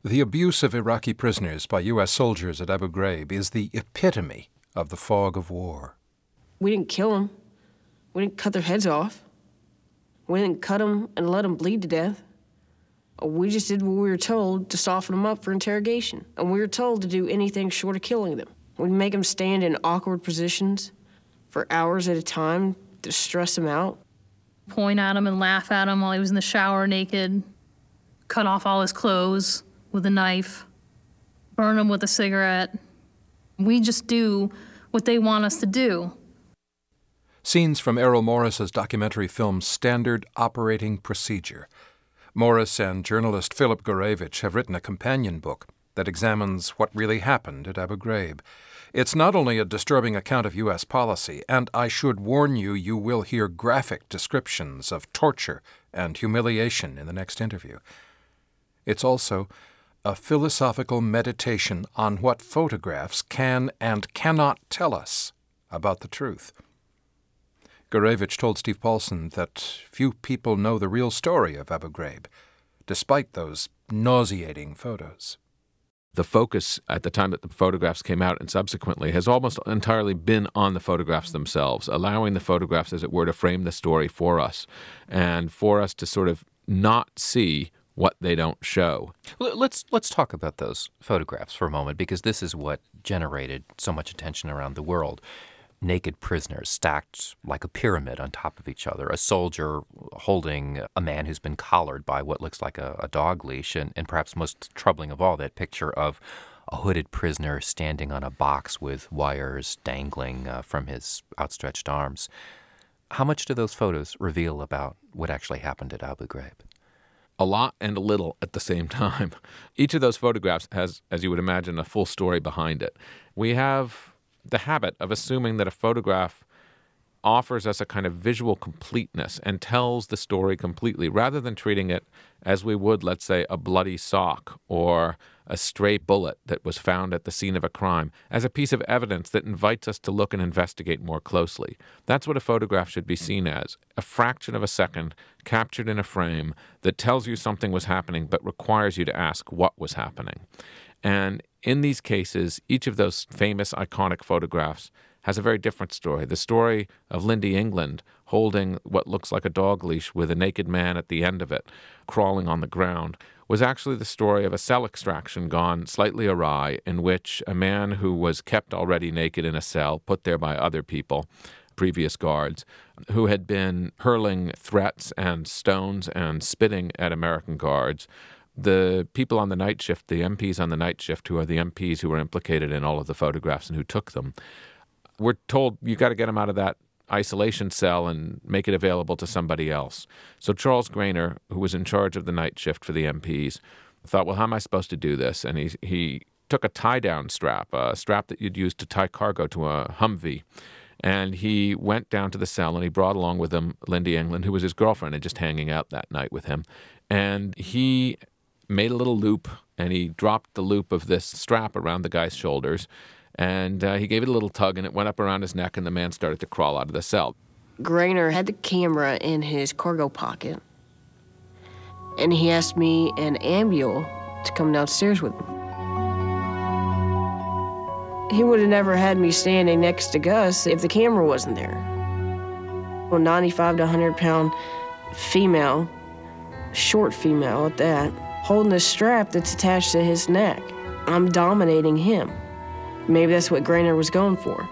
The abuse of Iraqi prisoners by U.S. soldiers at Abu Ghraib is the epitome of the fog of war. We didn't kill them. We didn't cut their heads off. We didn't cut them and let them bleed to death. We just did what we were told to soften them up for interrogation. And we were told to do anything short of killing them. We'd make them stand in awkward positions for hours at a time to stress them out. Point at him and laugh at him while he was in the shower naked. Cut off all his clothes with a knife. Burn him with a cigarette. We just do what they want us to do. Scenes from Errol Morris's documentary film Standard Operating Procedure. Morris and journalist Philip Gurevich have written a companion book that examines what really happened at Abu Ghraib. It's not only a disturbing account of U.S. policy, and I should warn you, you will hear graphic descriptions of torture and humiliation in the next interview. It's also a philosophical meditation on what photographs can and cannot tell us about the truth. Gurevich told Steve Paulson that few people know the real story of Abu Ghraib, despite those nauseating photos. The focus at the time that the photographs came out and subsequently has almost entirely been on the photographs themselves, allowing the photographs, as it were, to frame the story for us and for us to sort of not see what they don't show. Let's talk about those photographs for a moment, because this is what generated so much attention around the world. Naked prisoners stacked like a pyramid on top of each other, a soldier holding a man who's been collared by what looks like a dog leash, and perhaps most troubling of all, that picture of a hooded prisoner standing on a box with wires dangling from his outstretched arms. How much do those photos reveal about what actually happened at Abu Ghraib? A lot and a little at the same time. Each of those photographs has, as you would imagine, a full story behind it. We have the habit of assuming that a photograph offers us a kind of visual completeness and tells the story completely, rather than treating it as we would, let's say, a bloody sock or a stray bullet that was found at the scene of a crime, as a piece of evidence that invites us to look and investigate more closely. That's what a photograph should be seen as, a fraction of a second captured in a frame that tells you something was happening but requires you to ask what was happening. And in these cases, each of those famous, iconic photographs has a very different story. The story of Lindy England holding what looks like a dog leash with a naked man at the end of it, crawling on the ground, was actually the story of a cell extraction gone slightly awry, in which a man who was kept already naked in a cell, put there by other people, previous guards, who had been hurling threats and stones and spitting at American guards. The people on the night shift, the MPs on the night shift, who are the MPs who were implicated in all of the photographs and who took them, we're told you got to get him out of that isolation cell and make it available to somebody else. So Charles Grainer, who was in charge of the night shift for the MPs, thought, well, how am I supposed to do this? And he took a tie-down strap, a strap that you'd use to tie cargo to a Humvee, and he went down to the cell and he brought along with him Lindy England, who was his girlfriend and just hanging out that night with him. And he made a little loop, and he dropped the loop of this strap around the guy's shoulders, and he gave it a little tug, and it went up around his neck, and the man started to crawl out of the cell. Grainer had the camera in his cargo pocket, and he asked me and Ambule to come downstairs with him. He would have never had me standing next to Gus if the camera wasn't there. A 95 to 100-pound female, short female at that, holding a strap that's attached to his neck. I'm dominating him. Maybe that's what Grainer was going for.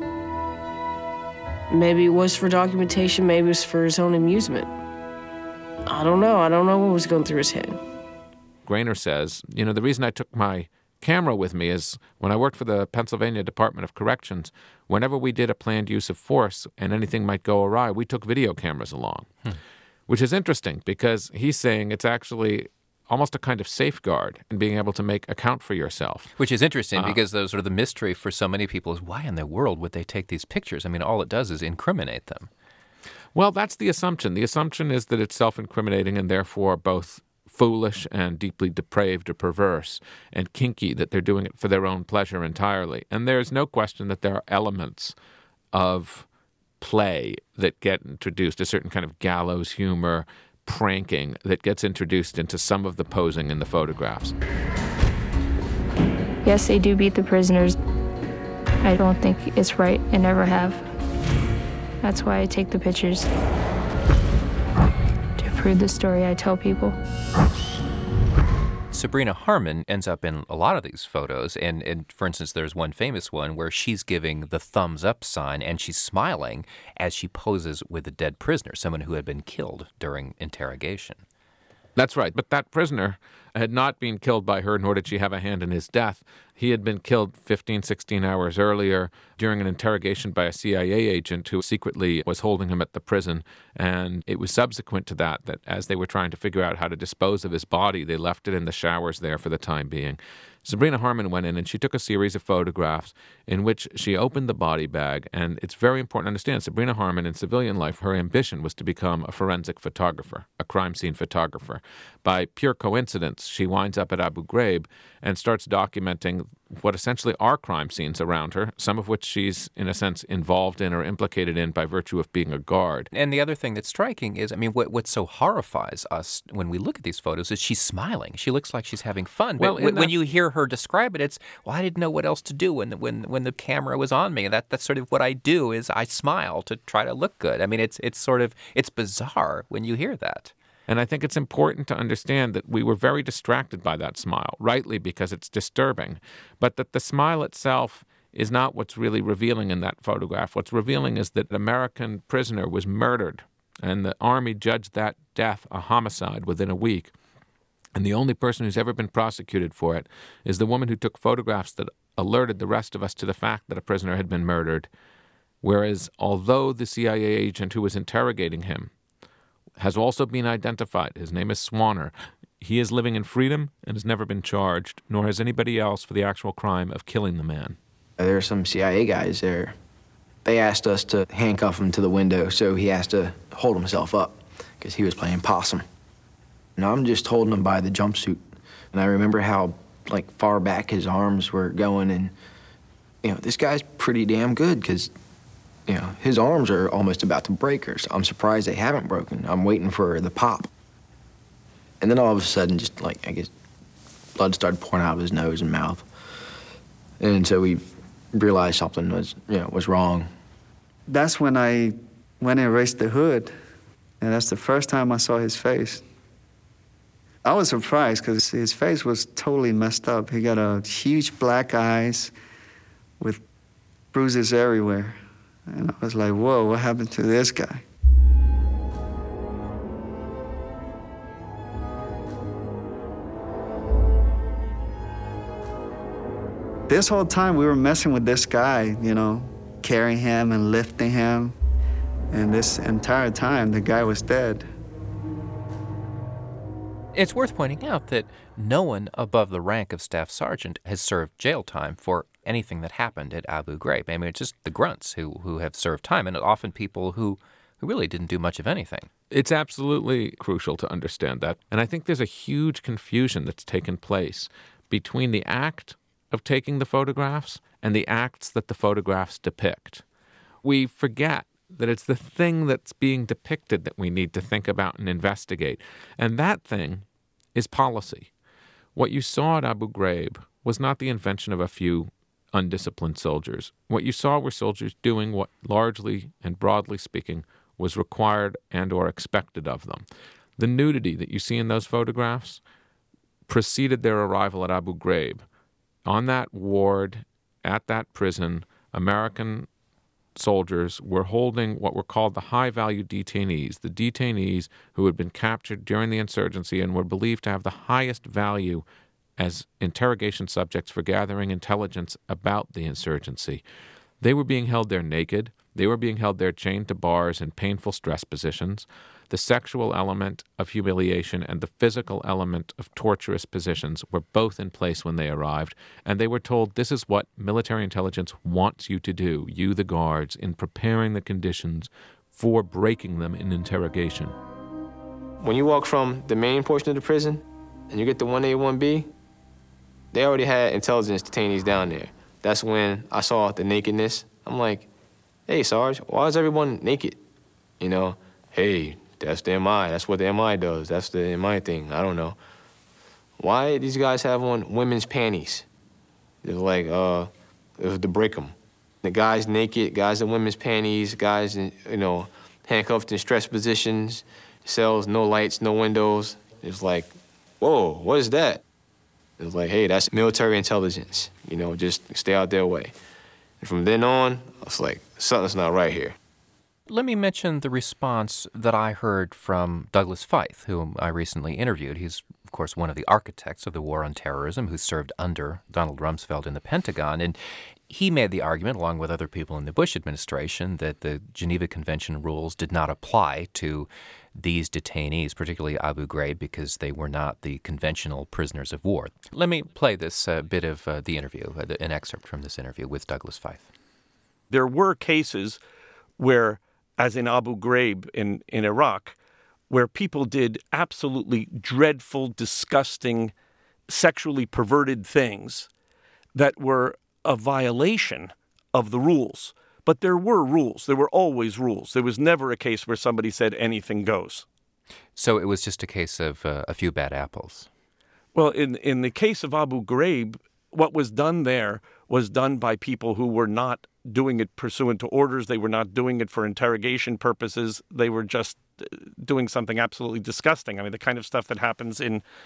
Maybe it was for documentation, maybe it was for his own amusement. I don't know. I don't know what was going through his head. Grainer says, the reason I took my camera with me is when I worked for the Pennsylvania Department of Corrections, whenever we did a planned use of force and anything might go awry, we took video cameras along, which is interesting because he's saying it's actually almost a kind of safeguard in being able to account for yourself. Which is interesting because the sort of the mystery for so many people is why in the world would they take these pictures? I mean, all it does is incriminate them. Well, that's the assumption. The assumption is that it's self-incriminating and therefore both foolish and deeply depraved or perverse and kinky, that they're doing it for their own pleasure entirely. And there's no question that there are elements of play that get introduced, a certain kind of gallows humor, pranking that gets introduced into some of the posing in the photographs. Yes, they do beat the prisoners. I don't think it's right and never have. That's why I take the pictures, to prove the story I tell people. Sabrina Harmon ends up in a lot of these photos, and for instance, there's one famous one where she's giving the thumbs up sign and she's smiling as she poses with a dead prisoner, someone who had been killed during interrogation. That's right, but that prisoner had not been killed by her, nor did she have a hand in his death. He had been killed 15, 16 hours earlier during an interrogation by a CIA agent who secretly was holding him at the prison. And it was subsequent to that as they were trying to figure out how to dispose of his body, they left it in the showers there for the time being. Sabrina Harmon went in and she took a series of photographs in which she opened the body bag. And it's very important to understand, Sabrina Harmon in civilian life, her ambition was to become a forensic photographer, a crime scene photographer. By pure coincidence, she winds up at Abu Ghraib and starts documenting what essentially are crime scenes around her, some of which she's, in a sense, involved in or implicated in by virtue of being a guard. And the other thing that's striking is, I mean, what so horrifies us when we look at these photos is she's smiling. She looks like she's having fun. But when you hear her describe it, it's, well, I didn't know what else to do when the camera was on me. That's sort of what I do, is I smile to try to look good. I mean, it's bizarre when you hear that. And I think it's important to understand that we were very distracted by that smile, rightly because it's disturbing, but that the smile itself is not what's really revealing in that photograph. What's revealing is that an American prisoner was murdered, and the Army judged that death a homicide within a week. And the only person who's ever been prosecuted for it is the woman who took photographs that alerted the rest of us to the fact that a prisoner had been murdered. Whereas, although the CIA agent who was interrogating him has also been identified, his name is Swanner, he is living in freedom and has never been charged, nor has anybody else, for the actual crime of killing the man. There are some CIA guys there. They asked us to handcuff him to the window so he has to hold himself up because he was playing possum. And I'm just holding him by the jumpsuit. And I remember how, far back his arms were going. And, this guy's pretty damn good because, his arms are almost about to break. I'm surprised they haven't broken. I'm waiting for the pop. And then all of a sudden, just I guess, blood started pouring out of his nose and mouth. And so we realized something was wrong. That's when I went and raised the hood. And that's the first time I saw his face. I was surprised because his face was totally messed up. He got a huge black eyes with bruises everywhere. And I was like, whoa, what happened to this guy? This whole time we were messing with this guy, carrying him and lifting him. And this entire time, the guy was dead. It's worth pointing out that no one above the rank of staff sergeant has served jail time for anything that happened at Abu Ghraib. I mean, it's just the grunts who have served time, and often people who really didn't do much of anything. It's absolutely crucial to understand that. And I think there's a huge confusion that's taken place between the act of taking the photographs and the acts that the photographs depict. We forget that it's the thing that's being depicted that we need to think about and investigate. And that thing is policy. What you saw at Abu Ghraib was not the invention of a few undisciplined soldiers. What you saw were soldiers doing what largely and broadly speaking was required and or expected of them. The nudity that you see in those photographs preceded their arrival at Abu Ghraib. On that ward, at that prison, American soldiers were holding what were called the high-value detainees, the detainees who had been captured during the insurgency and were believed to have the highest value as interrogation subjects for gathering intelligence about the insurgency. They were being held there naked. They were being held there chained to bars in painful stress positions. The sexual element of humiliation and the physical element of torturous positions were both in place when they arrived, and they were told this is what military intelligence wants you to do, you the guards, in preparing the conditions for breaking them in interrogation. When you walk from the main portion of the prison and you get to 1A, 1B, they already had intelligence detainees down there. That's when I saw the nakedness. I'm like, hey, Sarge, why is everyone naked? Hey, that's the MI. That's what the MI does. That's the MI thing. I don't know. Why these guys have on women's panties? It was like, it was to break them. The guys naked, guys in women's panties, guys in, handcuffed in stress positions, cells, no lights, no windows. It's like, whoa, what is that? It was like, hey, that's military intelligence. Just stay out their way. And from then on, I was like, something's not right here. Let me mention the response that I heard from Douglas Feith, whom I recently interviewed. He's, of course, one of the architects of the war on terrorism who served under Donald Rumsfeld in the Pentagon. And he made the argument, along with other people in the Bush administration, that the Geneva Convention rules did not apply to these detainees, particularly Abu Ghraib, because they were not the conventional prisoners of war. Let me play this bit of the interview, an excerpt from this interview with Douglas Feith. There were cases where, as in Abu Ghraib in Iraq, where people did absolutely dreadful, disgusting, sexually perverted things that were a violation of the rules. But there were rules. There were always rules. There was never a case where somebody said anything goes. So it was just a case of a few bad apples. Well, in the case of Abu Ghraib, what was done there was done by people who were not doing it pursuant to orders. They were not doing it for interrogation purposes. They were just doing something absolutely disgusting. I mean, the kind of stuff that happens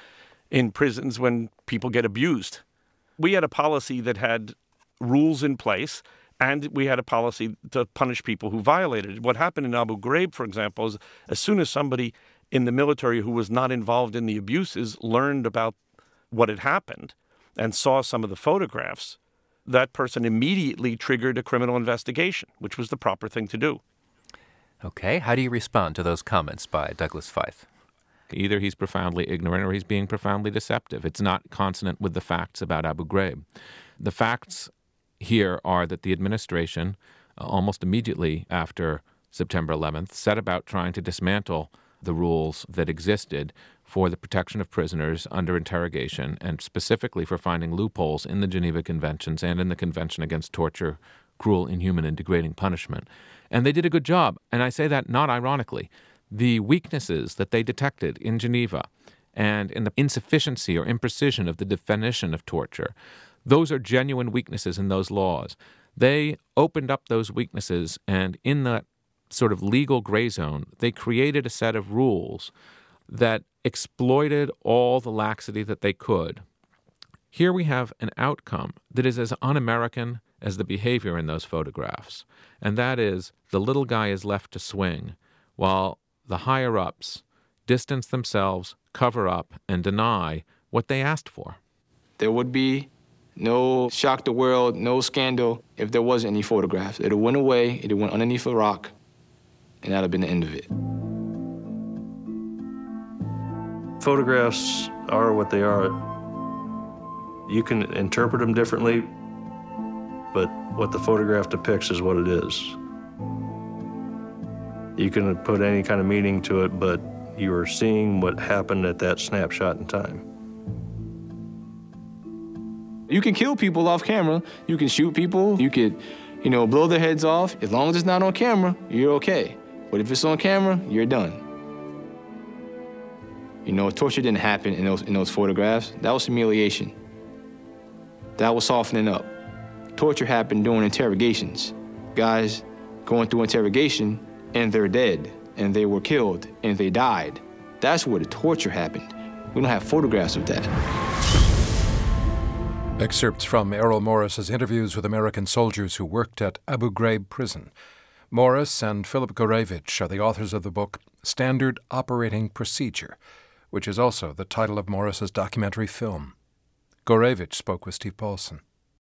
in prisons when people get abused. We had a policy that had rules in place, and we had a policy to punish people who violated it. What happened in Abu Ghraib, for example, is as soon as somebody in the military who was not involved in the abuses learned about what had happened and saw some of the photographs, that person immediately triggered a criminal investigation, which was the proper thing to do. Okay, how do you respond to those comments by Douglas Feith? Either he's profoundly ignorant or he's being profoundly deceptive. It's not consonant with the facts about Abu Ghraib. The facts here are that the administration, almost immediately after September 11th, set about trying to dismantle the rules that existed for the protection of prisoners under interrogation, and specifically for finding loopholes in the Geneva Conventions and in the Convention Against Torture, Cruel, Inhuman, and Degrading Punishment. And they did a good job, and I say that not ironically. The weaknesses that they detected in Geneva and in the insufficiency or imprecision of the definition of torture, those are genuine weaknesses in those laws. They opened up those weaknesses, and in that sort of legal gray zone, they created a set of rules that exploited all the laxity that they could. Here we have an outcome that is as un-American as the behavior in those photographs, and that is the little guy is left to swing while the higher-ups distance themselves, cover up, and deny what they asked for. There would be no shock the world, no scandal if there wasn't any photographs. It went away, it went underneath a rock, and that would have been the end of it. Photographs are what they are. You can interpret them differently, but what the photograph depicts is what it is. You can put any kind of meaning to it, but you are seeing what happened at that snapshot in time. You can kill people off camera. You can shoot people. You could, blow their heads off. As long as it's not on camera, you're okay. But if it's on camera, you're done. Torture didn't happen in those photographs. That was humiliation. That was softening up. Torture happened during interrogations. Guys going through interrogation, and they're dead, and they were killed, and they died. That's where the torture happened. We don't have photographs of that. Excerpts from Errol Morris's interviews with American soldiers who worked at Abu Ghraib prison. Morris and Philip Gorevich are the authors of the book Standard Operating Procedure, which is also the title of Morris's documentary film. Gorevich spoke with Steve Paulson.